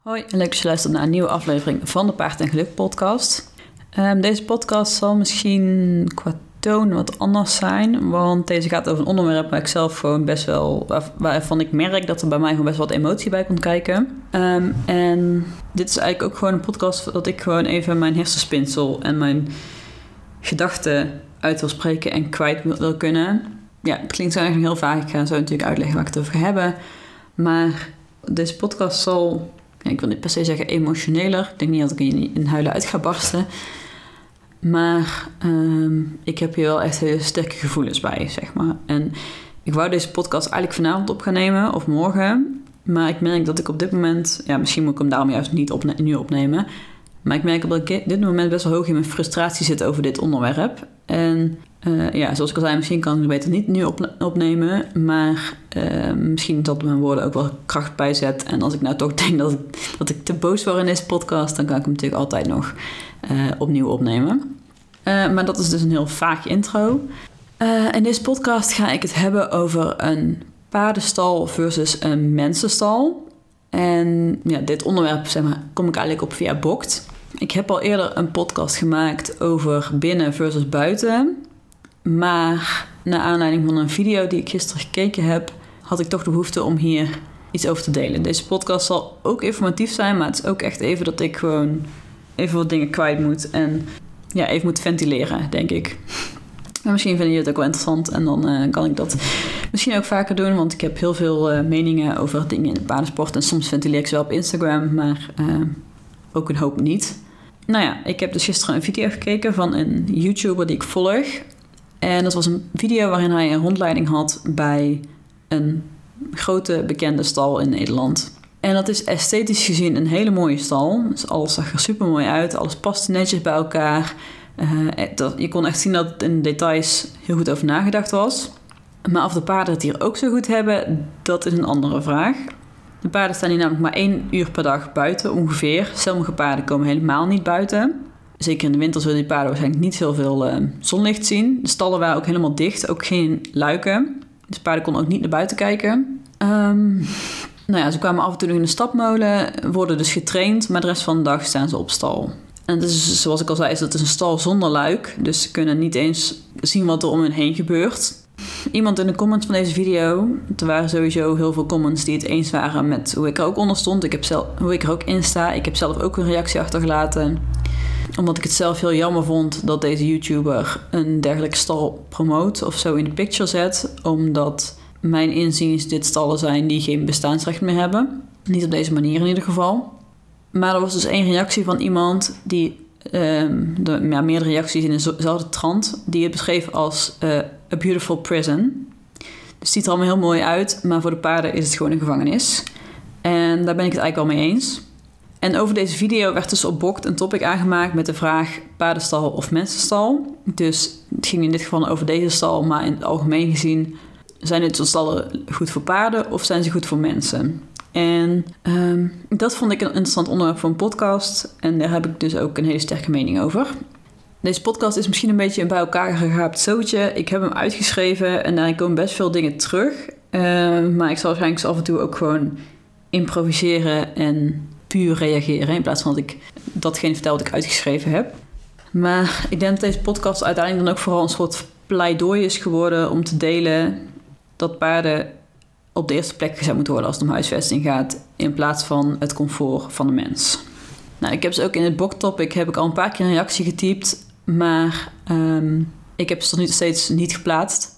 Hoi en leuk dat je luistert naar een nieuwe aflevering van de Paard en Geluk podcast. Deze podcast zal misschien qua toon wat anders zijn, want deze gaat over een onderwerp waar ik zelf gewoon best wel, waarvan ik merk dat er bij mij gewoon best wat emotie bij komt kijken. En dit is eigenlijk ook gewoon een podcast dat ik gewoon even mijn hersenspinsel en mijn gedachten uit wil spreken en kwijt wil kunnen. Ja, het klinkt eigenlijk heel vaag. Ik ga zo natuurlijk uitleggen waar ik het over ga hebben. Maar deze podcast zal, ik wil niet per se zeggen emotioneler. Ik denk niet dat ik in huilen uit ga barsten. Maar ik heb hier wel echt hele sterke gevoelens bij, zeg maar. En ik wou deze podcast eigenlijk vanavond op gaan nemen of morgen. Maar ik merk dat ik op dit moment, misschien moet ik hem daarom juist niet nu opnemen. Maar ik merk dat ik op dit moment best wel hoog in mijn frustratie zit over dit onderwerp. En zoals ik al zei, misschien kan ik het beter niet nu opnemen. Maar misschien dat mijn woorden ook wel kracht bijzet. En als ik nou toch denk dat ik te boos word in deze podcast, dan kan ik hem natuurlijk altijd nog opnieuw opnemen. Maar dat is dus een heel vaag intro. In deze podcast ga ik het hebben over een paardenstal versus een mensenstal. En dit onderwerp kom ik eigenlijk op via Bokt. Ik heb al eerder een podcast gemaakt over binnen versus buiten. Maar naar aanleiding van een video die ik gisteren gekeken heb, had ik toch de behoefte om hier iets over te delen. Deze podcast zal ook informatief zijn, maar het is ook echt even dat ik gewoon even wat dingen kwijt moet. En even moet ventileren, denk ik. Maar misschien vinden jullie het ook wel interessant en dan kan ik dat misschien ook vaker doen. Want ik heb heel veel meningen over dingen in de paardensport. En soms ventileer ik ze wel op Instagram, maar ook een hoop niet. Ik heb dus gisteren een video gekeken van een YouTuber die ik volg. En dat was een video waarin hij een rondleiding had bij een grote bekende stal in Nederland. En dat is esthetisch gezien een hele mooie stal. Dus alles zag er super mooi uit. Alles paste netjes bij elkaar. Je kon echt zien dat het in details heel goed over nagedacht was. Maar of de paarden het hier ook zo goed hebben, dat is een andere vraag. De paarden staan hier namelijk maar 1 uur per dag buiten ongeveer. Sommige paarden komen helemaal niet buiten. Zeker in de winter zullen die paarden waarschijnlijk niet heel veel zonlicht zien. De stallen waren ook helemaal dicht, ook geen luiken. Dus paarden konden ook niet naar buiten kijken. Ze kwamen af en toe nog in de stapmolen, worden dus getraind, maar de rest van de dag staan ze op stal. En het is, zoals ik al zei, dat is een stal zonder luik. Dus ze kunnen niet eens zien wat er om hen heen gebeurt. Iemand in de comments van deze video, er waren sowieso heel veel comments die het eens waren met hoe ik er ook onder stond. Hoe ik er ook in sta. Ik heb zelf ook een reactie achtergelaten. Omdat ik het zelf heel jammer vond dat deze YouTuber een dergelijke stal promoot of zo in de picture zet. Omdat mijn inziens dit stallen zijn die geen bestaansrecht meer hebben. Niet op deze manier in ieder geval. Maar er was dus 1 reactie van iemand die, meerdere reacties in dezelfde trant, die het beschreef als a beautiful prison. Dus het ziet er allemaal heel mooi uit, maar voor de paarden is het gewoon een gevangenis. En daar ben ik het eigenlijk wel mee eens. En over deze video werd dus op Bokt een topic aangemaakt met de vraag paardenstal of mensenstal. Dus het ging in dit geval over deze stal, maar in het algemeen gezien, zijn dit soort stallen goed voor paarden of zijn ze goed voor mensen? En dat vond ik een interessant onderwerp voor een podcast. En daar heb ik dus ook een hele sterke mening over. Deze podcast is misschien een beetje een bij elkaar gegaapt zootje. Ik heb hem uitgeschreven en daarin komen best veel dingen terug. Maar ik zal waarschijnlijk af en toe ook gewoon improviseren en puur reageren. In plaats van dat ik datgene vertel wat ik uitgeschreven heb. Maar ik denk dat deze podcast uiteindelijk dan ook vooral een soort pleidooi is geworden om te delen dat paarden op de eerste plek gezet moeten worden als het om huisvesting gaat, in plaats van het comfort van de mens. Ik heb dus ook in het Bokt-topic heb ik al een paar keer een reactie getypt, maar ik heb ze nog steeds niet geplaatst.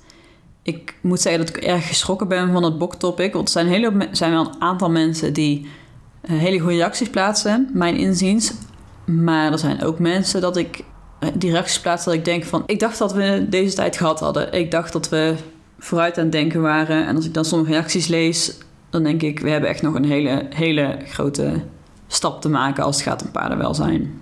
Ik moet zeggen dat ik erg geschrokken ben van het Bokt-topic, want er zijn wel een aantal mensen die hele goede reacties plaatsen, mijn inziens. Maar er zijn ook mensen dat ik die reacties plaats dat ik denk van, ik dacht dat we deze tijd gehad hadden. Ik dacht dat we vooruit aan het denken waren. En als ik dan sommige reacties lees, dan denk ik, we hebben echt nog een hele, hele grote stap te maken als het gaat om paardenwelzijn.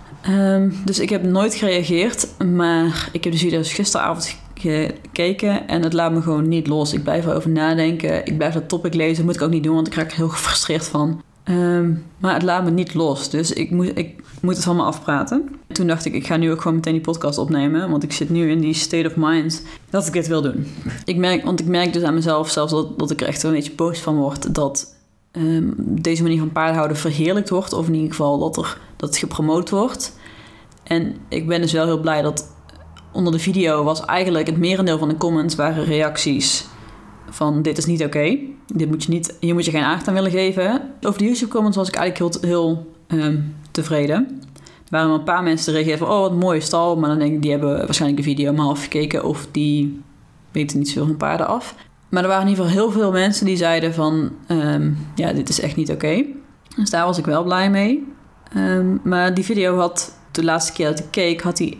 Dus ik heb nooit gereageerd, maar ik heb de video dus gisteravond gekeken en het laat me gewoon niet los. Ik blijf erover nadenken, ik blijf dat topic lezen, moet ik ook niet doen, want ik raak er heel gefrustreerd van. Maar het laat me niet los, dus ik moet het van me afpraten. Toen dacht ik ga nu ook gewoon meteen die podcast opnemen, want ik zit nu in die state of mind dat ik dit wil doen. Ik merk dus aan mezelf zelfs dat ik er echt een beetje boos van word dat deze manier van paardenhouden verheerlijkt wordt. Of in ieder geval dat het gepromoot wordt. En ik ben dus wel heel blij dat onder de video was eigenlijk het merendeel van de comments waren reacties van dit is niet oké. Hier moet je geen aandacht aan willen geven. Over de YouTube comments was ik eigenlijk heel tevreden. Er waren een paar mensen die reageerden van wat een mooie stal. Maar dan denk ik, die hebben waarschijnlijk de video maar half gekeken of die weten niet zoveel van paarden af. Maar er waren in ieder geval heel veel mensen die zeiden van dit is echt niet oké. Dus daar was ik wel blij mee. Maar die video had, de laatste keer dat ik keek, had hij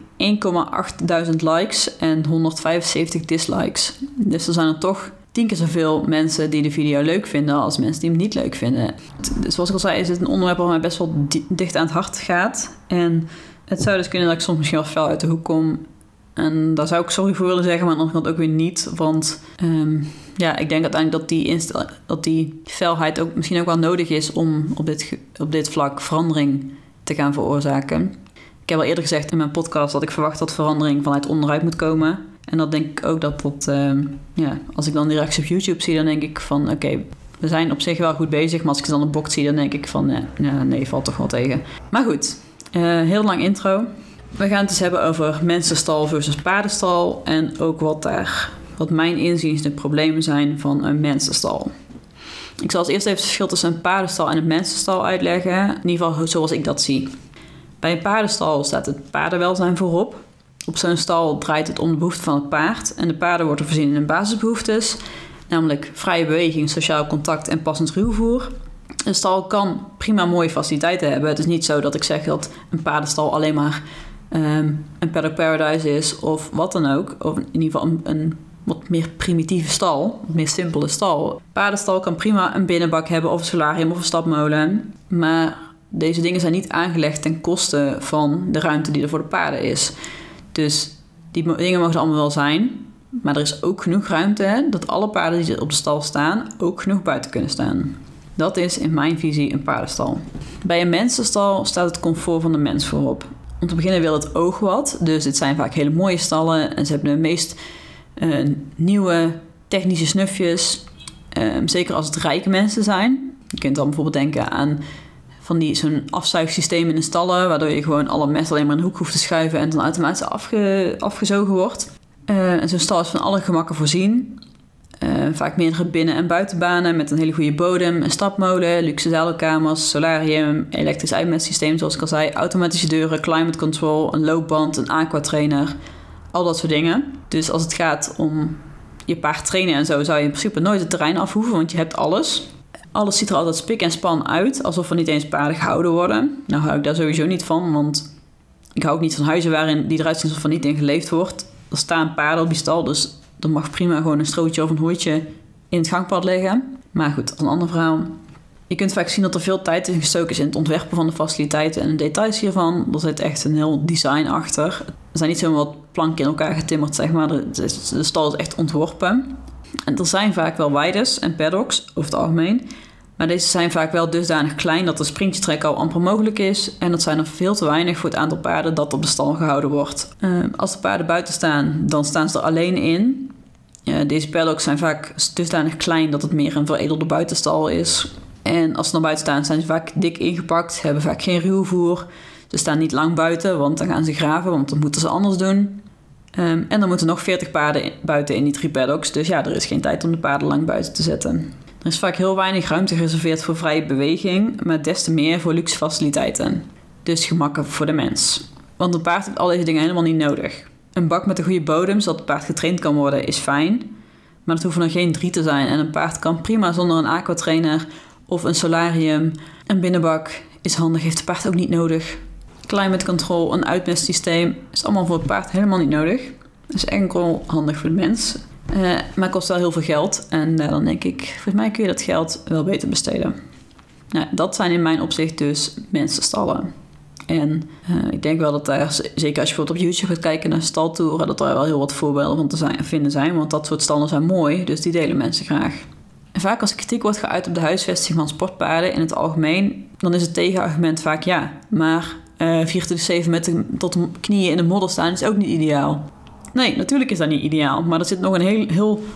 1.800 likes en 175 dislikes. Dus er zijn er toch 10 keer zoveel mensen die de video leuk vinden als mensen die hem niet leuk vinden. Dus zoals ik al zei, is het een onderwerp wat mij best wel dicht aan het hart gaat. En het zou dus kunnen dat ik soms misschien wel fel uit de hoek kom. En daar zou ik sorry voor willen zeggen, maar aan de andere kant ook weer niet. Want ik denk uiteindelijk dat die felheid ook misschien ook wel nodig is om op dit vlak verandering te gaan veroorzaken. Ik heb al eerder gezegd in mijn podcast dat ik verwacht dat verandering vanuit onderuit moet komen. En dat denk ik ook als ik dan die reacties op YouTube zie, dan denk ik van oké, we zijn op zich wel goed bezig. Maar als ik ze dan op bocht zie, dan denk ik van nee, valt toch wel tegen. Maar goed, heel lang intro. We gaan het dus hebben over mensenstal versus paardenstal. En ook wat mijn inziens de problemen zijn van een mensenstal. Ik zal als eerst even het verschil tussen een paardenstal en een mensenstal uitleggen. In ieder geval zoals ik dat zie. Bij een paardenstal staat het paardenwelzijn voorop. Op zo'n stal draait het om de behoeften van het paard. En de paarden worden voorzien in hun basisbehoeftes. Namelijk vrije beweging, sociaal contact en passend ruwvoer. Een stal kan prima mooie faciliteiten hebben. Het is niet zo dat ik zeg dat een paardenstal alleen maar een paddock paradise is of wat dan ook. Of in ieder geval een wat meer primitieve stal, een meer simpele stal. Een paardenstal kan prima een binnenbak hebben of een solarium of een stapmolen. Maar deze dingen zijn niet aangelegd ten koste van de ruimte die er voor de paarden is. Dus die dingen mogen er allemaal wel zijn. Maar er is ook genoeg ruimte dat alle paarden die op de stal staan ook genoeg buiten kunnen staan. Dat is in mijn visie een paardenstal. Bij een mensenstal staat het comfort van de mens voorop. Om te beginnen wil het oog wat. Dus dit zijn vaak hele mooie stallen. En ze hebben de meest nieuwe technische snufjes. Zeker als het rijke mensen zijn. Je kunt dan bijvoorbeeld denken aan zo'n afzuigsysteem in de stallen. Waardoor je gewoon alle mest alleen maar in de hoek hoeft te schuiven. En dan automatisch afgezogen wordt. En zo'n stal is van alle gemakken voorzien. Vaak meerdere binnen- en buitenbanen met een hele goede bodem, een stapmolen, luxe zadelkamers, solarium, elektrisch uitmetsysteem zoals ik al zei, automatische deuren, climate control, een loopband, een aquatrainer, al dat soort dingen. Dus als het gaat om je paard trainen en zo, zou je in principe nooit het terrein afhoeven, want je hebt alles. Alles ziet er altijd spik en span uit, alsof er niet eens paarden gehouden worden. Nou hou ik daar sowieso niet van, want ik hou ook niet van huizen die eruit zien alsof er niet in geleefd wordt. Er staan paarden op die stal, dus er mag prima gewoon een strootje of een hooitje in het gangpad liggen. Maar goed, dat is een ander verhaal. Je kunt vaak zien dat er veel tijd in gestoken is in het ontwerpen van de faciliteiten en de details hiervan. Er zit echt een heel design achter. Er zijn niet zomaar wat planken in elkaar getimmerd, zeg maar. De stal is echt ontworpen. En er zijn vaak wel weides en paddocks, over het algemeen. Maar deze zijn vaak wel dusdanig klein dat een sprintje trekken al amper mogelijk is. En dat zijn er veel te weinig voor het aantal paarden dat op de stal gehouden wordt. Als de paarden buiten staan, dan staan ze er alleen in. Deze paddocks zijn vaak dusdanig klein dat het meer een veredelde buitenstal is. En als ze naar buiten staan, zijn ze vaak dik ingepakt. Hebben vaak geen ruwvoer. Ze staan niet lang buiten, want dan gaan ze graven, want dan moeten ze anders doen. En dan moeten nog 40 paarden buiten in die 3 paddocks. Dus ja, er is geen tijd om de paarden lang buiten te zetten. Er is vaak heel weinig ruimte gereserveerd voor vrije beweging, maar des te meer voor luxe faciliteiten. Dus gemakken voor de mens. Want een paard heeft al deze dingen helemaal niet nodig. Een bak met een goede bodem, zodat het paard getraind kan worden, is fijn. Maar het hoeven er geen 3 te zijn. En een paard kan prima zonder een aquatrainer of een solarium. Een binnenbak is handig, heeft het paard ook niet nodig. Climate control, een uitmestsysteem, is allemaal voor het paard helemaal niet nodig. Dat is enkel handig voor de mens. Maar kost wel heel veel geld. En dan denk ik, volgens mij kun je dat geld wel beter besteden. Nou, dat zijn in mijn opzicht dus mensenstallen. En ik denk wel dat daar, zeker als je bijvoorbeeld op YouTube gaat kijken naar staltouren, dat er wel heel wat voorbeelden van te vinden zijn. Want dat soort stallen zijn mooi, dus die delen mensen graag. En vaak als kritiek wordt geuit op de huisvesting van sportpaarden in het algemeen, dan is het tegenargument vaak ja. Maar 24/7 tot de knieën in de modder staan is ook niet ideaal. Nee, natuurlijk is dat niet ideaal. Maar er zit nog een heel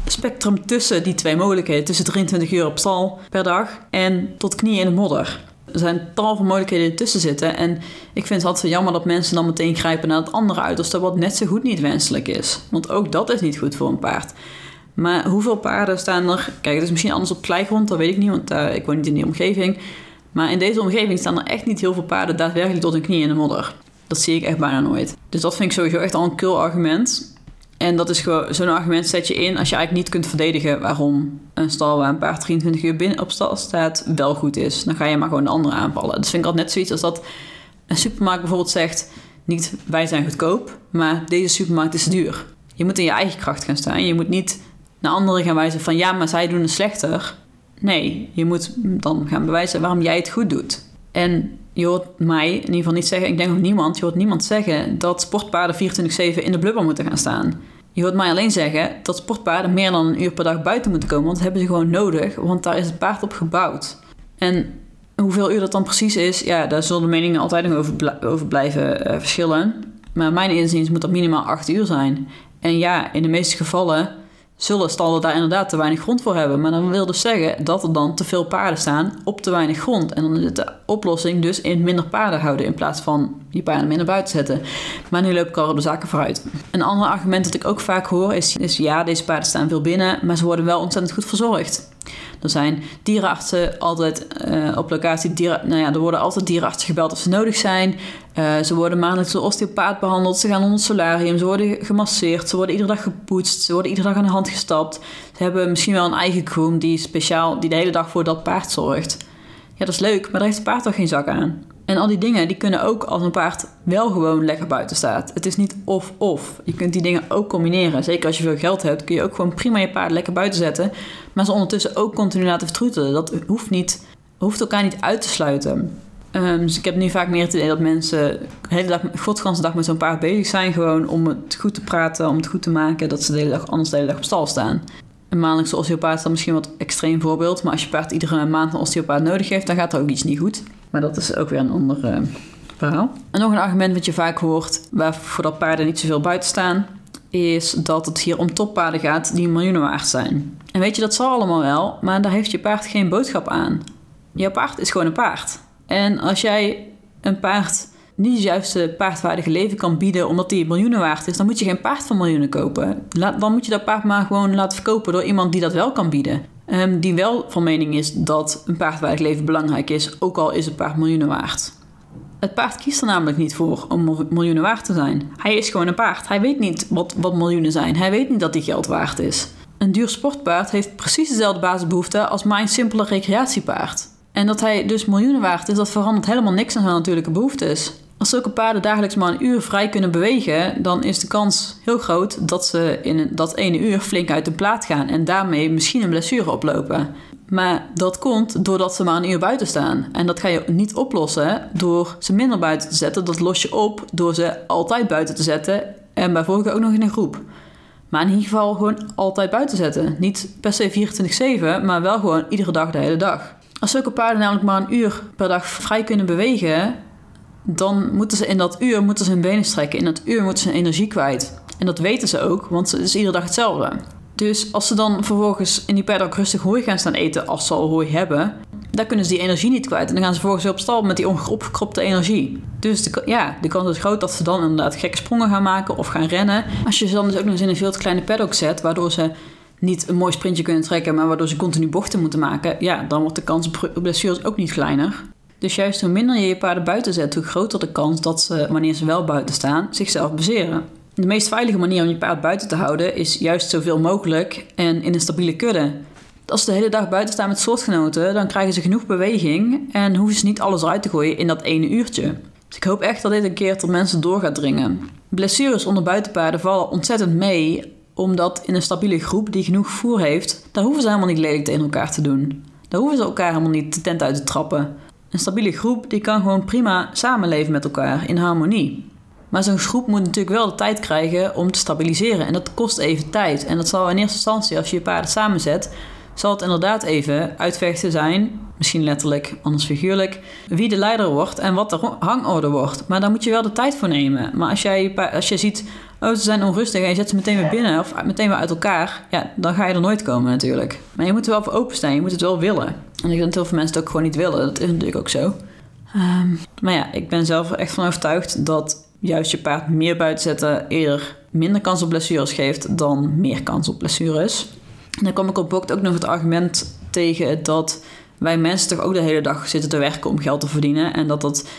spectrum tussen die twee mogelijkheden. Tussen 23 uur op stal per dag en tot knieën in de modder. Er zijn tal van mogelijkheden tussen zitten. En ik vind het altijd jammer dat mensen dan meteen grijpen naar het andere uiterste, wat net zo goed niet wenselijk is. Want ook dat is niet goed voor een paard. Maar hoeveel paarden staan er... Kijk, het is misschien anders op kleigrond, dat weet ik niet, want ik woon niet in die omgeving. Maar in deze omgeving staan er echt niet heel veel paarden daadwerkelijk tot hun knieën in de modder. Dat zie ik echt bijna nooit. Dus dat vind ik sowieso echt al een kul argument. En dat is gewoon, zo'n argument zet je in als je eigenlijk niet kunt verdedigen waarom een stal waar een paard 23 uur binnen op stal staat wel goed is. Dan ga je maar gewoon de andere aanvallen. Dus vind ik altijd net zoiets als dat een supermarkt bijvoorbeeld zegt, niet wij zijn goedkoop, maar deze supermarkt is duur. Je moet in je eigen kracht gaan staan. Je moet niet naar anderen gaan wijzen van ja, maar zij doen het slechter. Nee, je moet dan gaan bewijzen waarom jij het goed doet. En je hoort mij in ieder geval niet zeggen, ik denk ook niemand, je hoort niemand zeggen dat sportpaarden 24/7 in de blubber moeten gaan staan. Je hoort mij alleen zeggen dat sportpaarden meer dan een uur per dag buiten moeten komen, want dat hebben ze gewoon nodig, want daar is het paard op gebouwd. En hoeveel uur dat dan precies is, ja, daar zullen de meningen altijd nog over blijven verschillen. Maar mijn inziens moet dat minimaal 8 uur zijn. En ja, in de meeste gevallen zullen stallen daar inderdaad te weinig grond voor hebben. Maar dan wil dus zeggen dat er dan te veel paarden staan op te weinig grond. En dan is de oplossing dus in minder paarden houden in plaats van je paarden minder buiten zetten. Maar nu loop ik al op de zaken vooruit. Een ander argument dat ik ook vaak hoor is ja, deze paarden staan veel binnen, maar ze worden wel ontzettend goed verzorgd. Er zijn dierenartsen altijd op locatie. Er worden altijd dierenartsen gebeld als ze nodig zijn. Ze worden maandelijks door osteopaat behandeld. Ze gaan onder het solarium. Ze worden gemasseerd. Ze worden iedere dag gepoetst. Ze worden iedere dag aan de hand gestapt. Ze hebben misschien wel een eigen groom die de hele dag voor dat paard zorgt. Ja, dat is leuk, maar daar heeft het paard toch geen zak aan. En al die dingen die kunnen ook als een paard wel gewoon lekker buiten staat. Het is niet of-of. Je kunt die dingen ook combineren. Zeker als je veel geld hebt kun je ook gewoon prima je paard lekker buiten zetten. Maar ze ondertussen ook continu laten vertroetelen. Dat hoeft elkaar niet uit te sluiten. Dus ik heb nu vaak meer het idee dat mensen de hele dag, godsganse dag met zo'n paard bezig zijn. Gewoon om het goed te praten, om het goed te maken. Dat ze de hele dag op stal staan. Een maandelijkse osteopaat is dan misschien wat extreem voorbeeld. Maar als je paard iedere maand een osteopaat nodig heeft, dan gaat er ook iets niet goed. Maar dat is ook weer een ander verhaal. En nog een argument wat je vaak hoort, waarvoor dat paarden niet zoveel buiten staan, is dat het hier om toppaarden gaat die miljoenen waard zijn. En weet je, dat zal allemaal wel, maar daar heeft je paard geen boodschap aan. Jouw paard is gewoon een paard. En als jij een paard niet het juiste paardwaardige leven kan bieden omdat die miljoenen waard is, dan moet je geen paard van miljoenen kopen. Dan moet je dat paard maar gewoon laten verkopen door iemand die dat wel kan bieden. Die wel van mening is dat een paardwaardig leven belangrijk is, ook al is het paard miljoenen waard. Het paard kiest er namelijk niet voor om miljoenen waard te zijn. Hij is gewoon een paard. Hij weet niet wat miljoenen zijn. Hij weet niet dat hij geld waard is. Een duur sportpaard heeft precies dezelfde basisbehoeften als mijn simpele recreatiepaard. En dat hij dus miljoenen waard is, dat verandert helemaal niks aan zijn natuurlijke behoeftes. Als zulke paarden dagelijks maar een uur vrij kunnen bewegen, dan is de kans heel groot dat ze in dat ene uur flink uit de plaat gaan en daarmee misschien een blessure oplopen. Maar dat komt doordat ze maar een uur buiten staan. En dat ga je niet oplossen door ze minder buiten te zetten. Dat los je op door ze altijd buiten te zetten en bijvoorbeeld ook nog in een groep. Maar in ieder geval gewoon altijd buiten zetten. Niet per se 24/7, maar wel gewoon iedere dag de hele dag. Als zulke paarden namelijk maar een uur per dag vrij kunnen bewegen, dan moeten ze in dat uur hun benen strekken. In dat uur moeten ze hun energie kwijt. En dat weten ze ook, want het is iedere dag hetzelfde. Dus als ze dan vervolgens in die paddock rustig hooi gaan staan eten, als ze al hooi hebben, dan kunnen ze die energie niet kwijt. En dan gaan ze vervolgens weer op stal met die opgekropte energie. Dus de kans is groot dat ze dan inderdaad gekke sprongen gaan maken of gaan rennen. Als je ze dan dus ook nog eens in een veel te kleine paddock zet, waardoor ze niet een mooi sprintje kunnen trekken, maar waardoor ze continu bochten moeten maken, ja, dan wordt de kans op blessures ook niet kleiner. Dus juist hoe minder je paarden buiten zet, hoe groter de kans dat ze, wanneer ze wel buiten staan, zichzelf blesseren. De meest veilige manier om je paard buiten te houden is juist zoveel mogelijk en in een stabiele kudde. Als ze de hele dag buiten staan met soortgenoten, dan krijgen ze genoeg beweging en hoeven ze niet alles eruit te gooien in dat ene uurtje. Dus ik hoop echt dat dit een keer tot mensen door gaat dringen. Blessures onder buitenpaarden vallen ontzettend mee, omdat in een stabiele groep die genoeg voer heeft, daar hoeven ze helemaal niet lelijk tegen elkaar te doen. Daar hoeven ze elkaar helemaal niet de tent uit te trappen. Een stabiele groep die kan gewoon prima samenleven met elkaar in harmonie. Maar zo'n groep moet natuurlijk wel de tijd krijgen om te stabiliseren. En dat kost even tijd. En dat zal in eerste instantie, als je je paarden samenzet, zal het inderdaad even uitvechten zijn, misschien letterlijk, anders figuurlijk, wie de leider wordt en wat de hangorde wordt. Maar daar moet je wel de tijd voor nemen. Maar als je ziet, ze zijn onrustig en je zet ze meteen weer binnen of meteen weer uit elkaar, ja, dan ga je er nooit komen natuurlijk. Maar je moet er wel voor openstaan, je moet het wel willen. En ik denk dat heel veel mensen het ook gewoon niet willen, dat is natuurlijk ook zo. Maar ja, ik ben zelf er echt van overtuigd dat juist je paard meer buiten zetten eerder minder kans op blessures geeft dan meer kans op blessures. En dan kom ik op bocht ook nog het argument tegen dat wij mensen toch ook de hele dag zitten te werken om geld te verdienen. En dat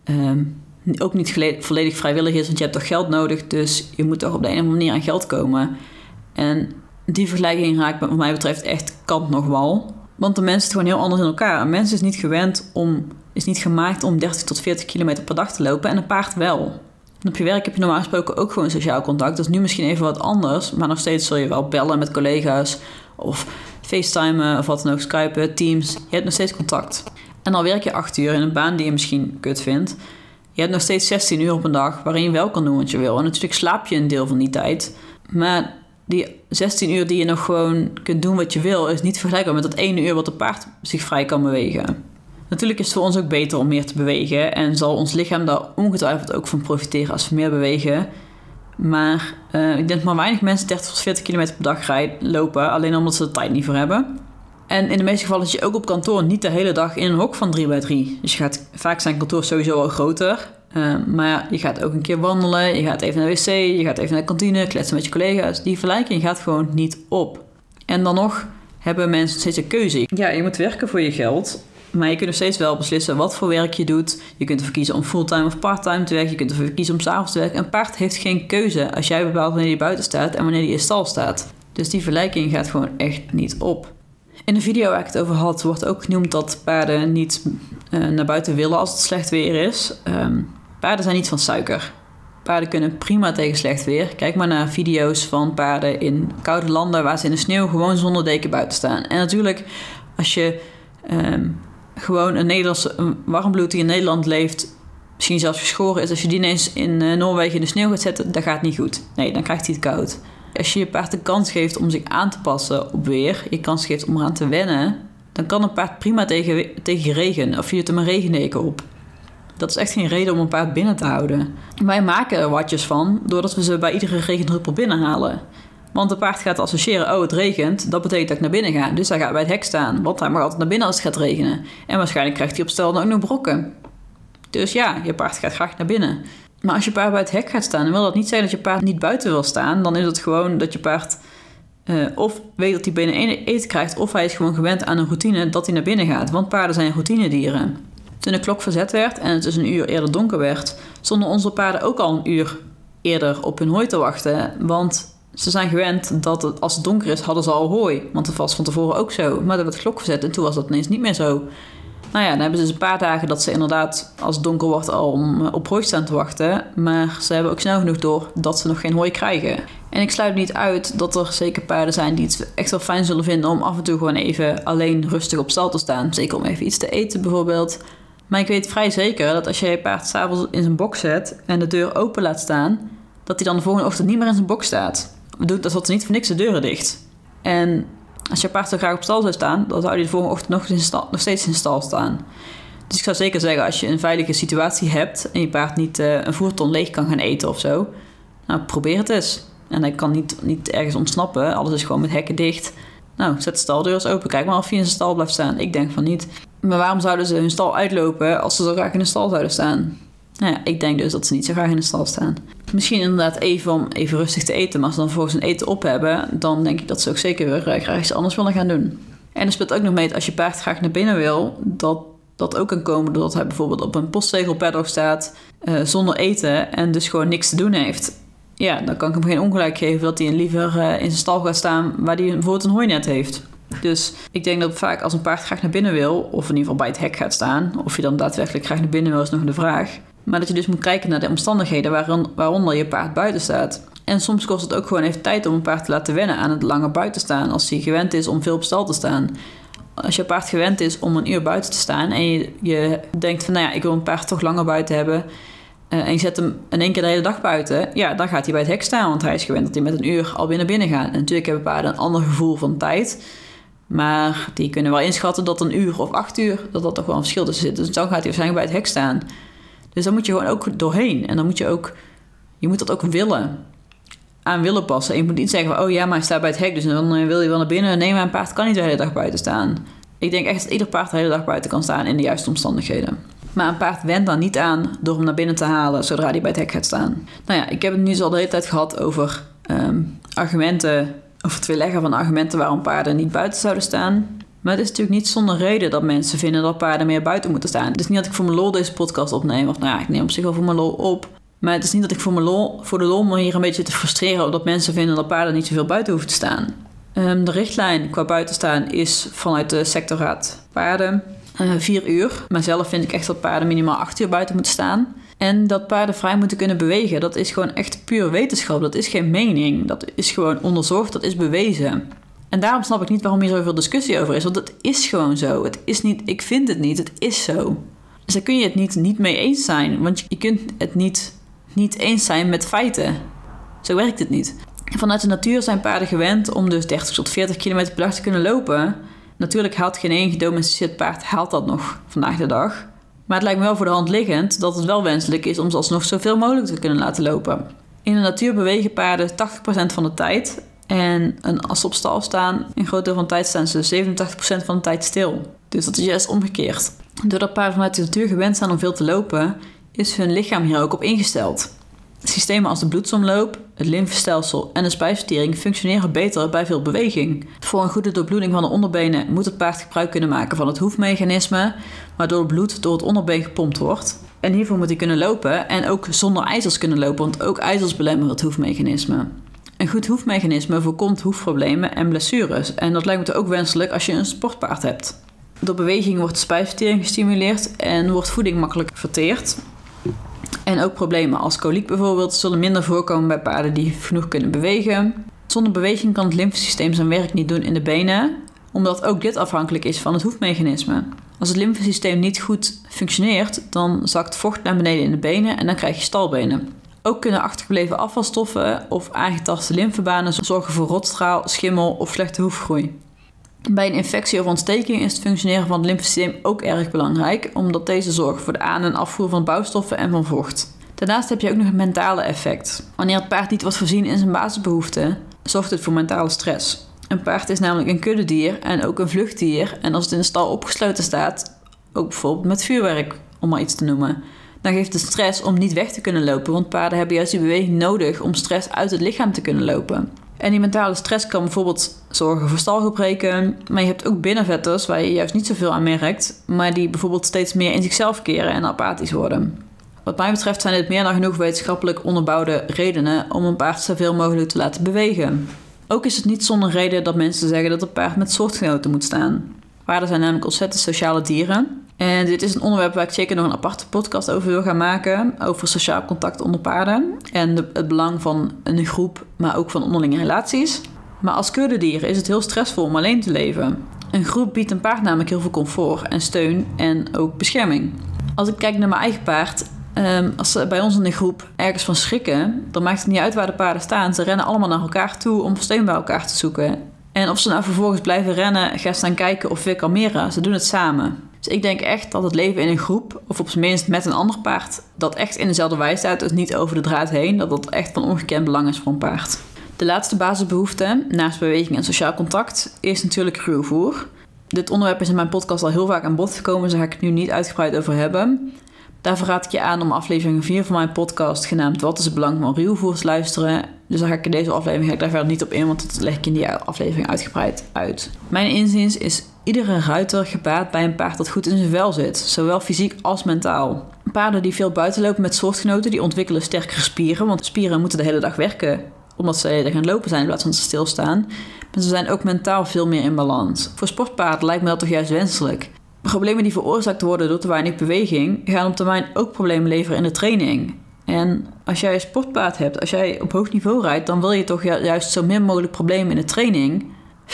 ook niet volledig vrijwillig is, want je hebt toch geld nodig. Dus je moet toch op de een of andere manier aan geld komen. En die vergelijking raakt wat mij betreft echt kant nog wal. Want de mens zit gewoon heel anders in elkaar. Een mens is niet gemaakt om 30 tot 40 kilometer per dag te lopen en een paard wel. En op je werk heb je normaal gesproken ook gewoon sociaal contact. Dat is nu misschien even wat anders, maar nog steeds zul je wel bellen met collega's of facetimen of wat dan ook, Skypen, Teams. Je hebt nog steeds contact. En al werk je 8 uur in een baan die je misschien kut vindt. Je hebt nog steeds 16 uur op een dag waarin je wel kan doen wat je wil. En natuurlijk slaap je een deel van die tijd. Maar die 16 uur die je nog gewoon kunt doen wat je wil, is niet vergelijkbaar met dat 1 uur wat een paard zich vrij kan bewegen. Natuurlijk is het voor ons ook beter om meer te bewegen en zal ons lichaam daar ongetwijfeld ook van profiteren als we meer bewegen. Maar ik denk dat maar weinig mensen 30 tot 40 kilometer per dag lopen, alleen omdat ze de tijd niet voor hebben. En in de meeste gevallen zit je ook op kantoor niet de hele dag in een hok van 3x3. Dus vaak zijn kantoor sowieso al groter. Maar je gaat ook een keer wandelen, je gaat even naar de wc, je gaat even naar de kantine, kletsen met je collega's. Die vergelijking gaat gewoon niet op. En dan nog hebben mensen steeds een keuze. Ja, je moet werken voor je geld. Maar je kunt nog steeds wel beslissen wat voor werk je doet. Je kunt ervoor kiezen om fulltime of parttime te werken. Je kunt ervoor kiezen om 's avonds te werken. Een paard heeft geen keuze als jij bepaalt wanneer hij buiten staat en wanneer hij in stal staat. Dus die vergelijking gaat gewoon echt niet op. In de video waar ik het over had, wordt ook genoemd dat paarden niet naar buiten willen als het slecht weer is. Paarden zijn niet van suiker. Paarden kunnen prima tegen slecht weer. Kijk maar naar video's van paarden in koude landen waar ze in de sneeuw gewoon zonder deken buiten staan. En natuurlijk, als je gewoon een warmbloed die in Nederland leeft, misschien zelfs geschoren is, als je die ineens in Noorwegen in de sneeuw gaat zetten, dat gaat niet goed. Nee, dan krijgt hij het koud. Als je je paard de kans geeft om zich aan te passen op weer, je kans geeft om eraan te wennen, dan kan een paard prima tegen regen, of je doet er een regendeken op. Dat is echt geen reden om een paard binnen te houden. Wij maken er watjes van, doordat we ze bij iedere regendruppel binnenhalen. Want de paard gaat associëren, het regent, dat betekent dat ik naar binnen ga. Dus hij gaat bij het hek staan, want hij mag altijd naar binnen als het gaat regenen. En waarschijnlijk krijgt hij op stal dan ook nog brokken. Dus ja, je paard gaat graag naar binnen. Maar als je paard bij het hek gaat staan, dan wil dat niet zeggen dat je paard niet buiten wil staan. Dan is het gewoon dat je paard of weet dat hij binnen eten krijgt, of hij is gewoon gewend aan een routine dat hij naar binnen gaat. Want paarden zijn routinedieren. Toen de klok verzet werd en het dus een uur eerder donker werd, stonden onze paarden ook al een uur eerder op hun hooi te wachten. Want ze zijn gewend dat als het donker is, hadden ze al hooi. Want dat was van tevoren ook zo. Maar er werd de klok verzet en toen was dat ineens niet meer zo. Nou ja, dan hebben ze dus een paar dagen dat ze inderdaad, als het donker wordt, al op hooi staan te wachten. Maar ze hebben ook snel genoeg door dat ze nog geen hooi krijgen. En ik sluit niet uit dat er zeker paarden zijn die het echt wel fijn zullen vinden om af en toe gewoon even alleen rustig op stal te staan. Zeker om even iets te eten bijvoorbeeld. Maar ik weet vrij zeker dat als je je paard 's avonds in zijn bok zet en de deur open laat staan, dat hij dan de volgende ochtend niet meer in zijn bok staat. Dat zat er niet voor niks de deuren dicht. En als je paard zo graag op stal zou staan, dan zou hij de volgende ochtend nog steeds in stal staan. Dus ik zou zeker zeggen, als je een veilige situatie hebt en je paard niet een voerton leeg kan gaan eten of zo, nou, probeer het eens. En hij kan niet ergens ontsnappen, alles is gewoon met hekken dicht. Nou, zet de staldeur eens open, kijk maar of hij in zijn stal blijft staan. Ik denk van niet. Maar waarom zouden ze hun stal uitlopen als ze zo graag in de stal zouden staan? Nou ja, ik denk dus dat ze niet zo graag in de stal staan. Misschien inderdaad om even rustig te eten. Maar als ze dan vervolgens een eten op hebben, dan denk ik dat ze ook zeker weer graag iets anders willen gaan doen. En er speelt ook nog mee dat als je paard graag naar binnen wil, dat ook kan komen doordat hij bijvoorbeeld op een postzegelpaddock staat zonder eten en dus gewoon niks te doen heeft. Ja, dan kan ik hem geen ongelijk geven dat hij liever in zijn stal gaat staan waar hij bijvoorbeeld een hooinet heeft. Dus ik denk dat vaak als een paard graag naar binnen wil, of in ieder geval bij het hek gaat staan, of je dan daadwerkelijk graag naar binnen wil, is nog de vraag. Maar dat je dus moet kijken naar de omstandigheden waaronder je paard buiten staat. En soms kost het ook gewoon even tijd om een paard te laten wennen aan het langer buiten staan, als hij gewend is om veel op stal te staan. Als je paard gewend is om een uur buiten te staan en je denkt van, nou ja, ik wil een paard toch langer buiten hebben, en je zet hem in één keer de hele dag buiten, ja, dan gaat hij bij het hek staan, want hij is gewend dat hij met een uur al binnen gaat. En natuurlijk hebben paarden een ander gevoel van tijd. Maar die kunnen wel inschatten dat een uur of 8 uur, dat toch wel een verschil tussen zit. Dus dan gaat hij waarschijnlijk bij het hek staan. Dus dan moet je gewoon ook doorheen. En dan moet je moet dat ook willen passen. En je moet niet zeggen van, oh ja, maar hij staat bij het hek, dus dan wil je wel naar binnen. Nee, maar een paard kan niet de hele dag buiten staan. Ik denk echt dat ieder paard de hele dag buiten kan staan in de juiste omstandigheden. Maar een paard went daar niet aan door hem naar binnen te halen zodra hij bij het hek gaat staan. Nou ja, ik heb het nu al de hele tijd gehad over argumenten, over het weerleggen van argumenten waarom paarden niet buiten zouden staan. Maar het is natuurlijk niet zonder reden dat mensen vinden dat paarden meer buiten moeten staan. Het is niet dat ik voor mijn lol deze podcast opneem. Of nou ja, ik neem op zich wel voor mijn lol op. Maar het is niet dat ik voor de lol me hier een beetje te frustreren omdat mensen vinden dat paarden niet zoveel buiten hoeven te staan. De richtlijn qua buitenstaan is vanuit de sectorraad paarden 4 uur. Maar zelf vind ik echt dat paarden minimaal 8 uur buiten moeten staan. En dat paarden vrij moeten kunnen bewegen. Dat is gewoon echt puur wetenschap. Dat is geen mening. Dat is gewoon onderzocht. Dat is bewezen. En daarom snap ik niet waarom hier zoveel discussie over is. Want het is gewoon zo. Het is niet, ik vind het niet. Het is zo. Dus daar kun je het niet mee eens zijn. Want je kunt het niet eens zijn met feiten. Zo werkt het niet. Vanuit de natuur zijn paarden gewend om dus 30 tot 40 km per dag te kunnen lopen. Natuurlijk haalt geen één gedomesticeerd paard dat nog vandaag de dag. Maar het lijkt me wel voor de hand liggend dat het wel wenselijk is om ze alsnog zoveel mogelijk te kunnen laten lopen. In de natuur bewegen paarden 80% van de tijd. En als ze op stal staan, een groot deel van de tijd staan ze 87% van de tijd stil. Dus dat is juist omgekeerd. Doordat paarden vanuit de natuur gewend zijn om veel te lopen, is hun lichaam hier ook op ingesteld. Systemen als de bloedsomloop, het lymfestelsel en de spijsvertering functioneren beter bij veel beweging. Voor een goede doorbloeding van de onderbenen moet het paard gebruik kunnen maken van het hoefmechanisme, waardoor het bloed door het onderbeen gepompt wordt. En hiervoor moet hij kunnen lopen en ook zonder ijzers kunnen lopen, want ook ijzers belemmeren het hoefmechanisme. Een goed hoefmechanisme voorkomt hoefproblemen en blessures. En dat lijkt me toch ook wenselijk als je een sportpaard hebt. Door beweging wordt de spijsvertering gestimuleerd en wordt voeding makkelijk verteerd. En ook problemen als koliek bijvoorbeeld zullen minder voorkomen bij paarden die genoeg kunnen bewegen. Zonder beweging kan het lymfesysteem zijn werk niet doen in de benen, omdat ook dit afhankelijk is van het hoefmechanisme. Als het lymfesysteem niet goed functioneert, dan zakt vocht naar beneden in de benen en dan krijg je stalbenen. Ook kunnen achtergebleven afvalstoffen of aangetaste lymfebanen zorgen voor rotstraal, schimmel of slechte hoefgroei. Bij een infectie of ontsteking is het functioneren van het lymfesysteem ook erg belangrijk, omdat deze zorgen voor de aan- en afvoer van bouwstoffen en van vocht. Daarnaast heb je ook nog het mentale effect. Wanneer het paard niet wordt voorzien in zijn basisbehoeften, zorgt het voor mentale stress. Een paard is namelijk een kuddedier en ook een vluchtdier. En als het in de stal opgesloten staat, ook bijvoorbeeld met vuurwerk, om maar iets te noemen, dan geeft het stress om niet weg te kunnen lopen, want paarden hebben juist die beweging nodig om stress uit het lichaam te kunnen lopen. En die mentale stress kan bijvoorbeeld zorgen voor stalgebreken, maar je hebt ook binnenvetters waar je juist niet zoveel aan merkt, maar die bijvoorbeeld steeds meer in zichzelf keren en apathisch worden. Wat mij betreft zijn dit meer dan genoeg wetenschappelijk onderbouwde redenen om een paard zoveel mogelijk te laten bewegen. Ook is het niet zonder reden dat mensen zeggen dat een paard met soortgenoten moet staan. Paarden zijn namelijk ontzettend sociale dieren. En dit is een onderwerp waar ik zeker nog een aparte podcast over wil gaan maken. Over sociaal contact onder paarden. En het belang van een groep, maar ook van onderlinge relaties. Maar als kuddedier is het heel stressvol om alleen te leven. Een groep biedt een paard namelijk heel veel comfort en steun en ook bescherming. Als ik kijk naar mijn eigen paard, als ze bij ons in de groep ergens van schrikken, dan maakt het niet uit waar de paarden staan. Ze rennen allemaal naar elkaar toe om steun bij elkaar te zoeken. En of ze nou vervolgens blijven rennen, gaan staan kijken of weer kalmeren, ze doen het samen. Dus ik denk echt dat het leven in een groep, of op zijn minst met een ander paard, dat echt in dezelfde wei staat, dus niet over de draad heen, dat dat echt van ongekend belang is voor een paard. De laatste basisbehoefte, naast beweging en sociaal contact, is natuurlijk ruwvoer. Dit onderwerp is in mijn podcast al heel vaak aan bod gekomen, dus daar ga ik het nu niet uitgebreid over hebben. Daarvoor raad ik je aan om aflevering 4 van mijn podcast, genaamd Wat is het belang van ruwvoer, te luisteren. Dus dan ga ik in deze aflevering daar verder niet op in, want dat leg ik in die aflevering uitgebreid uit. Mijn inziens is iedere ruiter gebaat bij een paard dat goed in zijn vel zit, zowel fysiek als mentaal. Paarden die veel buiten lopen met soortgenoten, die ontwikkelen sterkere spieren, want spieren moeten de hele dag werken, omdat ze er gaan lopen zijn in plaats van te stilstaan. Maar ze zijn ook mentaal veel meer in balans. Voor sportpaarden lijkt me dat toch juist wenselijk. Problemen die veroorzaakt worden door te weinig beweging gaan op termijn ook problemen leveren in de training. En als jij een sportpaard hebt, als jij op hoog niveau rijdt, dan wil je toch juist zo min mogelijk problemen in de training.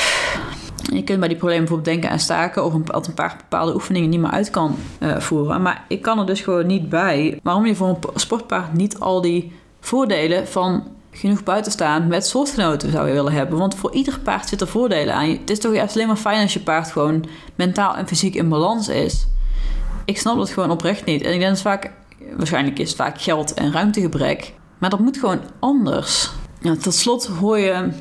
Je kunt bij die problemen bijvoorbeeld denken aan staken of dat een paar bepaalde oefeningen niet meer uit kan voeren. Maar ik kan er dus gewoon niet bij waarom je voor een sportpaard niet al die voordelen van genoeg buiten staan met soortgenoten zou je willen hebben. Want voor ieder paard zitten voordelen aan. Het is toch juist alleen maar fijn als je paard gewoon mentaal en fysiek in balans is. Ik snap dat gewoon oprecht niet. En ik denk dat waarschijnlijk is het vaak geld en ruimtegebrek. Maar dat moet gewoon anders. Ja, tot slot hoor je...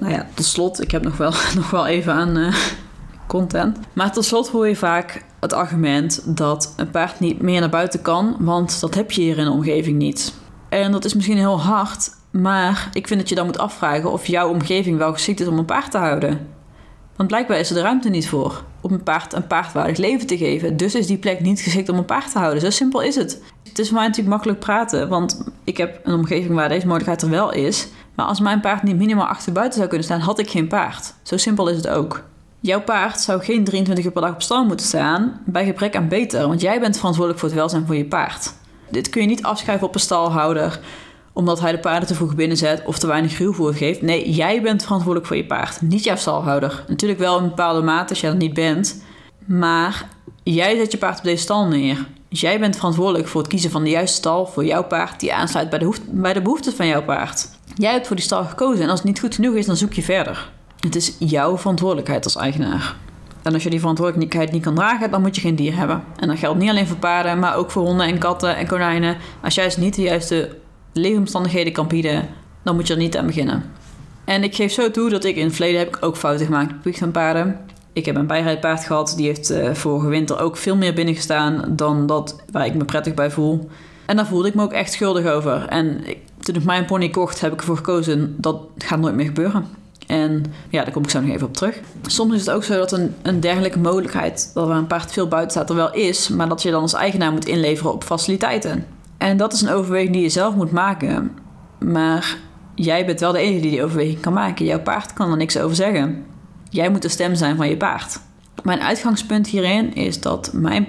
ik heb nog wel even aan content. Maar tot slot hoor je vaak het argument dat een paard niet meer naar buiten kan, want dat heb je hier in de omgeving niet. En dat is misschien heel hard, maar ik vind dat je dan moet afvragen of jouw omgeving wel geschikt is om een paard te houden. Want blijkbaar is er de ruimte niet voor om een paardwaardig leven te geven. Dus is die plek niet geschikt om een paard te houden. Zo simpel is het. Het is voor mij natuurlijk makkelijk praten, want ik heb een omgeving waar deze mogelijkheid er wel is. Maar als mijn paard niet minimaal achter buiten zou kunnen staan, had ik geen paard. Zo simpel is het ook. Jouw paard zou geen 23 uur per dag op stal moeten staan, bij gebrek aan beter, want jij bent verantwoordelijk voor het welzijn van je paard. Dit kun je niet afschuiven op een stalhouder, omdat hij de paarden te vroeg binnenzet of te weinig ruwvoer geeft. Nee, jij bent verantwoordelijk voor je paard, niet jouw stalhouder. Natuurlijk wel in een bepaalde mate als jij dat niet bent, maar jij zet je paard op deze stal neer. Dus jij bent verantwoordelijk voor het kiezen van de juiste stal voor jouw paard die aansluit bij de behoeften van jouw paard. Jij hebt voor die stal gekozen en als het niet goed genoeg is, dan zoek je verder. Het is jouw verantwoordelijkheid als eigenaar. En als je die verantwoordelijkheid niet kan dragen, dan moet je geen dier hebben. En dat geldt niet alleen voor paarden, maar ook voor honden en katten en konijnen. Als jij ze niet de juiste leefomstandigheden kan bieden, dan moet je er niet aan beginnen. En ik geef zo toe dat ik in het verleden heb ik ook fouten gemaakt op het gebied van paarden. Ik heb een bijrijdpaard gehad, die heeft vorige winter ook veel meer binnengestaan dan dat waar ik me prettig bij voel. En daar voelde ik me ook echt schuldig over. En toen ik mijn pony kocht, heb ik ervoor gekozen, dat gaat nooit meer gebeuren. En ja, daar kom ik zo nog even op terug. Soms is het ook zo dat een dergelijke mogelijkheid, dat er een paard veel buiten staat, er wel is, maar dat je dan als eigenaar moet inleveren op faciliteiten. En dat is een overweging die je zelf moet maken. Maar jij bent wel de enige die overweging kan maken. Jouw paard kan er niks over zeggen. Jij moet de stem zijn van je paard. Mijn uitgangspunt hierin is dat mijn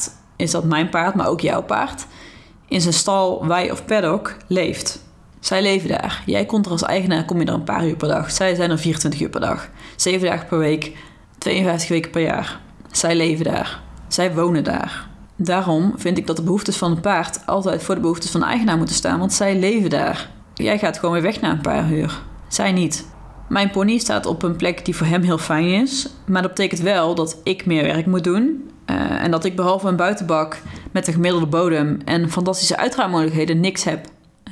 paard, maar ook jouw paard, in zijn stal, wei of paddock leeft. Zij leven daar. Jij komt er als eigenaar, kom je er een paar uur per dag. Zij zijn er 24 uur per dag. 7 dagen per week, 52 weken per jaar. Zij leven daar. Zij wonen daar. Daarom vind ik dat de behoeftes van het paard altijd voor de behoeftes van de eigenaar moeten staan, want zij leven daar. Jij gaat gewoon weer weg na een paar uur. Zij niet. Mijn pony staat op een plek die voor hem heel fijn is, maar dat betekent wel dat ik meer werk moet doen. En dat ik behalve een buitenbak met een gemiddelde bodem en fantastische uitruimmogelijkheden niks heb.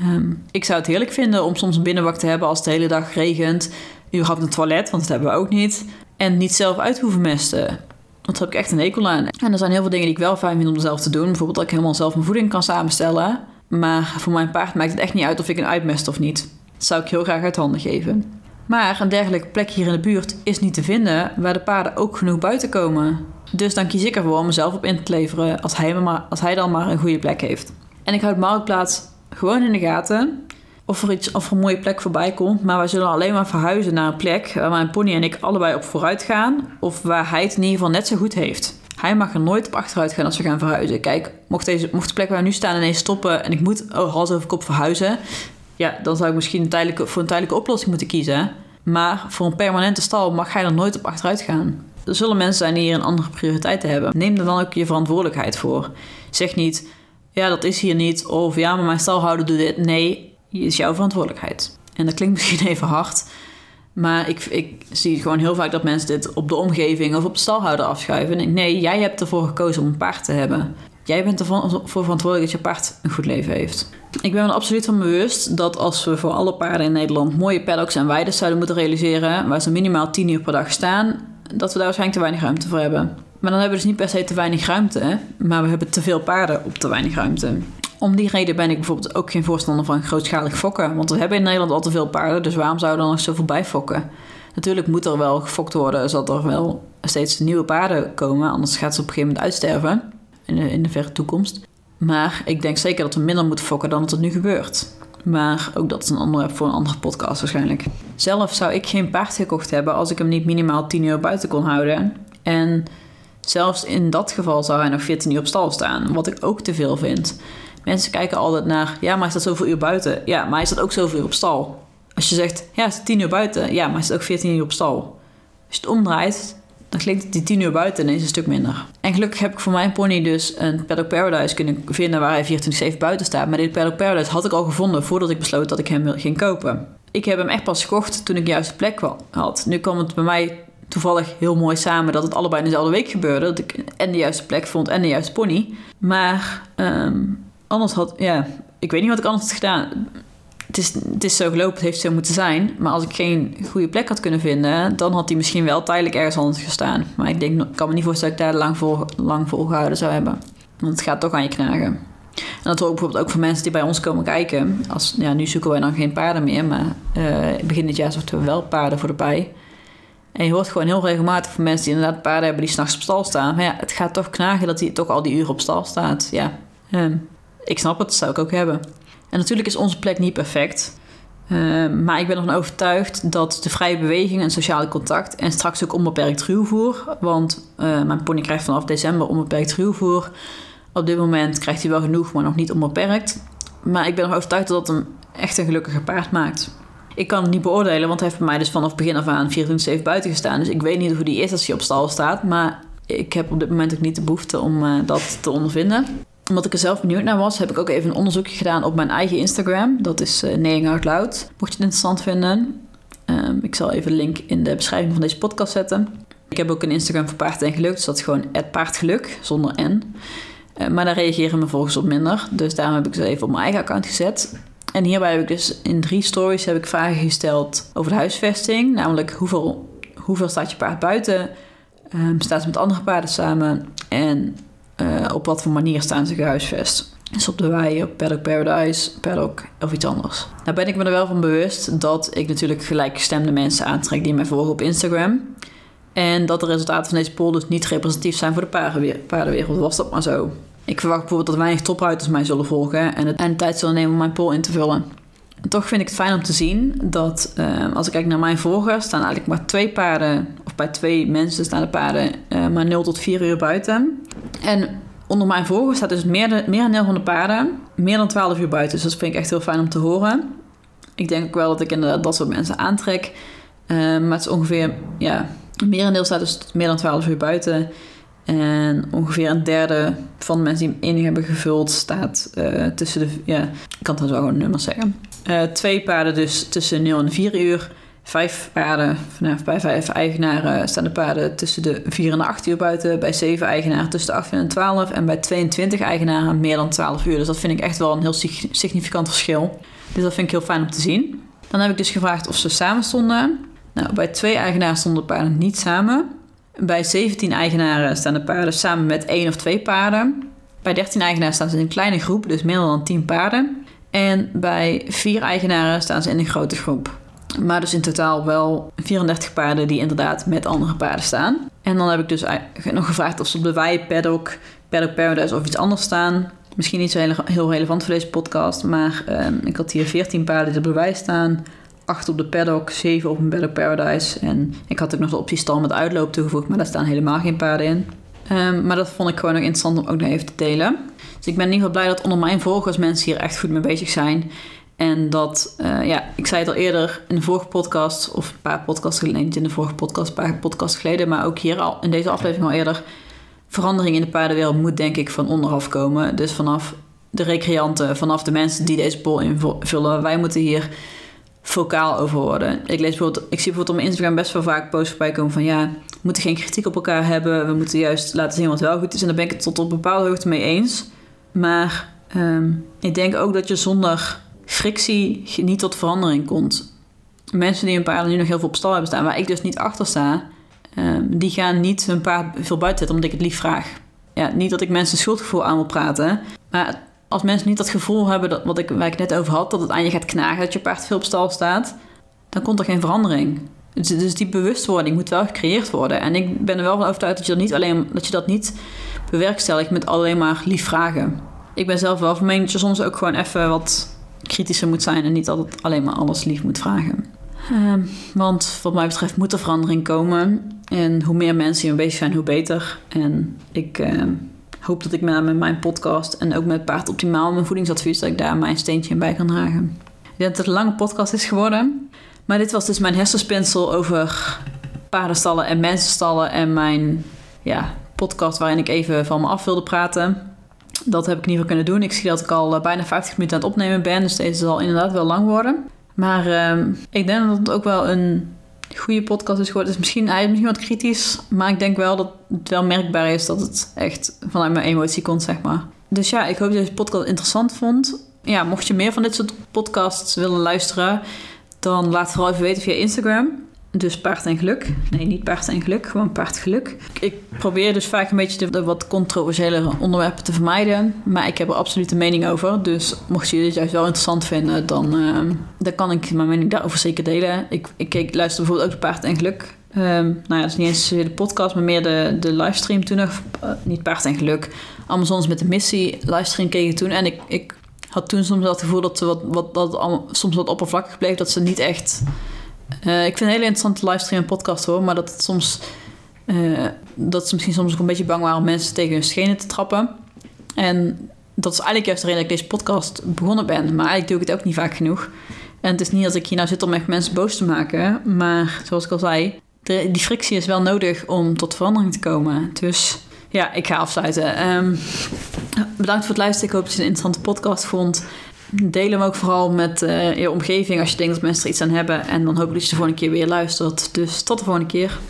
Ik zou het heerlijk vinden om soms een binnenbak te hebben als het de hele dag regent. Überhaupt een toilet, want dat hebben we ook niet. En niet zelf uit hoeven mesten. Want daar heb ik echt een hekel aan. En er zijn heel veel dingen die ik wel fijn vind om zelf te doen. Bijvoorbeeld dat ik helemaal zelf mijn voeding kan samenstellen. Maar voor mijn paard maakt het echt niet uit of ik een uitmest of niet. Dat zou ik heel graag uit handen geven. Maar een dergelijke plek hier in de buurt is niet te vinden waar de paarden ook genoeg buiten komen. Dus dan kies ik ervoor om mezelf op in te leveren als hij dan maar een goede plek heeft. En ik houd Marktplaats gewoon in de gaten of er een mooie plek voorbij komt. Maar wij zullen alleen maar verhuizen naar een plek waar mijn pony en ik allebei op vooruit gaan. Of waar hij het in ieder geval net zo goed heeft. Hij mag er nooit op achteruit gaan als we gaan verhuizen. Kijk, mocht de plek waar we nu staan ineens stoppen en ik moet hals over kop verhuizen. Ja, dan zou ik misschien voor een tijdelijke oplossing moeten kiezen. Maar voor een permanente stal mag hij er nooit op achteruit gaan. Er zullen mensen zijn die hier een andere prioriteit hebben. Neem er dan ook je verantwoordelijkheid voor. Zeg niet, ja, dat is hier niet. Of ja, maar mijn stalhouder doet dit. Nee, het is jouw verantwoordelijkheid. En dat klinkt misschien even hard. Maar ik zie gewoon heel vaak dat mensen dit op de omgeving of op de stalhouder afschuiven. En nee, jij hebt ervoor gekozen om een paard te hebben. Jij bent ervoor verantwoordelijk dat je paard een goed leven heeft. Ik ben me er absoluut van bewust dat als we voor alle paarden in Nederland mooie paddocks en weides zouden moeten realiseren, waar ze minimaal 10 uur per dag staan, dat we daar waarschijnlijk te weinig ruimte voor hebben. Maar dan hebben we dus niet per se te weinig ruimte, maar we hebben te veel paarden op te weinig ruimte. Om die reden ben ik bijvoorbeeld ook geen voorstander van grootschalig fokken. Want we hebben in Nederland al te veel paarden, dus waarom zouden we er nog zoveel bij fokken? Natuurlijk moet er wel gefokt worden, zodat er wel steeds nieuwe paarden komen. Anders gaat ze op een gegeven moment uitsterven in de verre toekomst. Maar ik denk zeker dat we minder moeten fokken dan dat het nu gebeurt. Maar ook dat is een onderwerp voor een andere podcast waarschijnlijk. Zelf zou ik geen paard gekocht hebben als ik hem niet minimaal 10 uur buiten kon houden. En zelfs in dat geval zou hij nog 14 uur op stal staan, wat ik ook te veel vind. Mensen kijken altijd naar, ja, maar hij staat zoveel uur buiten. Ja, maar hij staat ook zoveel uur op stal. Als je zegt, ja, hij staat 10 uur buiten. Ja, maar hij staat ook 14 uur op stal. Als je het omdraait, dan klinkt het die 10 uur buiten ineens een stuk minder. En gelukkig heb ik voor mijn pony dus een Paddock Paradise kunnen vinden waar hij 24/7 buiten staat. Maar dit Paddock Paradise had ik al gevonden voordat ik besloot dat ik hem ging kopen. ik heb hem echt pas gekocht toen ik de juiste plek had. Nu kwam het bij mij toevallig heel mooi samen dat het allebei in dezelfde week gebeurde. Dat ik en de juiste plek vond en de juiste pony. Maar anders ik weet niet wat ik anders had gedaan. Het is zo gelopen, het heeft zo moeten zijn. Maar als ik geen goede plek had kunnen vinden, dan had hij misschien wel tijdelijk ergens anders gestaan. Maar ik kan me niet voorstellen dat ik daar lang volgehouden zou hebben. Want het gaat toch aan je knagen. En dat hoor ik bijvoorbeeld ook van mensen die bij ons komen kijken. Nu zoeken wij dan geen paarden meer, maar begin dit jaar zochten we wel paarden voor de bij. En je hoort gewoon heel regelmatig van mensen die inderdaad paarden hebben die 's nachts op stal staan. Maar ja, het gaat toch knagen dat hij toch al die uren op stal staat. Ja, ik snap het, dat zou ik ook hebben. En natuurlijk is onze plek niet perfect. Maar ik ben ervan overtuigd dat de vrije beweging en sociale contact en straks ook onbeperkt ruwvoer. Want mijn pony krijgt vanaf december onbeperkt ruwvoer. Op dit moment krijgt hij wel genoeg, maar nog niet onbeperkt. Maar ik ben ervan overtuigd dat het hem echt een gelukkige paard maakt. Ik kan het niet beoordelen, want hij heeft bij mij dus vanaf begin af aan 24/7 buiten gestaan. Dus ik weet niet hoe die is als hij op stal staat. Maar ik heb op dit moment ook niet de behoefte om dat te ondervinden. Omdat ik er zelf benieuwd naar was, heb ik ook even een onderzoekje gedaan op mijn eigen Instagram. Dat is Neiing Out Loud. Mocht je het interessant vinden. Ik zal even de link in de beschrijving van deze podcast zetten. Ik heb ook een Instagram voor paard en geluk. Dus dat is gewoon @paardgeluk, zonder N. Maar daar reageren mijn volgers op minder. Dus daarom heb ik ze even op mijn eigen account gezet. En hierbij heb ik dus in 3 stories vragen gesteld over de huisvesting. Namelijk hoeveel staat je paard buiten? Staat ze met andere paarden samen? En op wat voor manier staan ze gehuisvest? Dus op de wei, op Paddock Paradise, Paddock of iets anders. Nou ben ik me er wel van bewust dat ik natuurlijk gelijkgestemde mensen aantrek die mij volgen op Instagram. En dat de resultaten van deze poll dus niet representatief zijn voor de paardenwereld. Was dat maar zo. Ik verwacht bijvoorbeeld dat weinig topruiters mij zullen volgen en de tijd zullen nemen om mijn poll in te vullen. En toch vind ik het fijn om te zien dat als ik kijk naar mijn volgers, staan eigenlijk maar 2 paarden, of bij 2 mensen staan de paarden maar 0 tot 4 uur buiten. En onder mijn volgers staat dus meer dan deel van de paarden meer dan 12 uur buiten. Dus dat vind ik echt heel fijn om te horen. Ik denk ook wel dat ik inderdaad dat soort mensen aantrek. Maar het is ongeveer, merendeel staat dus meer dan 12 uur buiten. En ongeveer een derde van de mensen die hem enig hebben gevuld staat tussen de... ik kan het wel gewoon nummers zeggen. 2 paarden dus tussen 0 en 4 uur. 5 paarden, bij 5 eigenaren staan de paarden tussen de 4 en de 8 uur buiten. Bij 7 eigenaren tussen de 8 en de 12. En bij 22 eigenaren meer dan 12 uur. Dus dat vind ik echt wel een heel significant verschil. Dus dat vind ik heel fijn om te zien. Dan heb ik dus gevraagd of ze samen stonden. Nou, bij 2 eigenaren stonden de paarden niet samen. Bij 17 eigenaren staan de paarden samen met 1 of 2 paarden. Bij 13 eigenaren staan ze in een kleine groep, dus meer dan 10 paarden. En bij 4 eigenaren staan ze in een grote groep. Maar dus in totaal wel 34 paarden die inderdaad met andere paarden staan. En dan heb ik dus nog gevraagd of ze op de wei, Paddock Paradise of iets anders staan. Misschien niet zo heel relevant voor deze podcast, maar ik had hier 14 paarden die op de wei staan. 8 op de Paddock, 7 op een Paddock Paradise. En ik had ook nog de optie stal met uitloop toegevoegd, maar daar staan helemaal geen paarden in. Maar dat vond ik gewoon nog interessant om ook nog even te delen. Dus ik ben in ieder geval blij dat onder mijn volgers mensen hier echt goed mee bezig zijn. En dat, ik zei het al eerder in de vorige podcast, of een paar podcasts geleden, niet in de vorige podcast, een paar podcasts geleden, maar ook hier al in deze aflevering al eerder. Verandering in de paardenwereld moet denk ik van onderaf komen. Dus vanaf de recreanten, vanaf de mensen die deze poll invullen. Wij moeten hier vocaal over worden. Ik zie bijvoorbeeld op mijn Instagram best wel vaak posts voorbij komen van we moeten geen kritiek op elkaar hebben. We moeten juist laten zien wat wel goed is. En daar ben ik het tot op bepaalde hoogte mee eens. Maar ik denk ook dat je zonder frictie niet tot verandering komt. Mensen die hun paarden nu nog heel veel op stal hebben staan, waar ik dus niet achter sta, die gaan niet hun paard veel buiten zetten omdat ik het lief vraag. Ja, niet dat ik mensen schuldgevoel aan wil praten, maar als mensen niet dat gevoel hebben waar ik het net over had, dat het aan je gaat knagen, dat je paard veel op stal staat, dan komt er geen verandering. Dus die bewustwording moet wel gecreëerd worden. En ik ben er wel van overtuigd dat je dat niet bewerkstelligt met alleen maar lief vragen. Ik ben zelf wel van mening dat je soms ook gewoon even wat kritischer moet zijn en niet altijd alleen maar alles lief moet vragen. Want wat mij betreft moet er verandering komen. En hoe meer mensen hiermee bezig zijn, hoe beter. En ik hoop dat ik met mijn podcast en ook met Paard Optimaal, mijn voedingsadvies, dat ik daar mijn steentje in bij kan dragen. Ik denk dat het een lange podcast is geworden. Maar dit was dus mijn hersenspinsel over paardenstallen en mensenstallen en mijn podcast waarin ik even van me af wilde praten. Dat heb ik in ieder geval kunnen doen. Ik zie dat ik al bijna 50 minuten aan het opnemen ben, dus deze zal inderdaad wel lang worden. Maar ik denk dat het ook wel een goede podcast is geworden. Hij is misschien wat kritisch, maar ik denk wel dat het wel merkbaar is dat het echt vanuit mijn emotie komt, zeg maar. Dus ja, ik hoop dat je deze podcast interessant vond. Ja, mocht je meer van dit soort podcasts willen luisteren, dan laat vooral even weten via Instagram. Dus Paard en Geluk. Nee, niet Paard en Geluk, gewoon Paardgeluk. Ik probeer dus vaak een beetje de wat controversiële onderwerpen te vermijden. Maar ik heb er absoluut een mening over. Dus mocht je dit juist wel interessant vinden, dan kan ik mijn mening daarover zeker delen. Ik luister bijvoorbeeld ook de Paard en Geluk. Dat is niet eens de podcast, maar meer de livestream toen nog. Niet Paard en Geluk. Amazons met de missie livestream keek ik toen. En ik had toen soms wel het gevoel dat ze soms wat oppervlakkig bleef. Dat ze niet echt... ik vind een hele interessante livestream en podcast hoor. Maar dat het soms... dat ze misschien soms ook een beetje bang waren om mensen tegen hun schenen te trappen. En dat is eigenlijk juist de reden dat ik deze podcast begonnen ben. Maar eigenlijk doe ik het ook niet vaak genoeg. En het is niet dat ik hier nou zit om echt mensen boos te maken. Maar zoals ik al zei... die frictie is wel nodig om tot verandering te komen. Dus ja, ik ga afsluiten. Bedankt voor het luisteren. Ik hoop dat je een interessante podcast vond. Deel hem ook vooral met je omgeving als je denkt dat mensen er iets aan hebben. En dan hoop ik dat je de volgende keer weer luistert. Dus tot de volgende keer.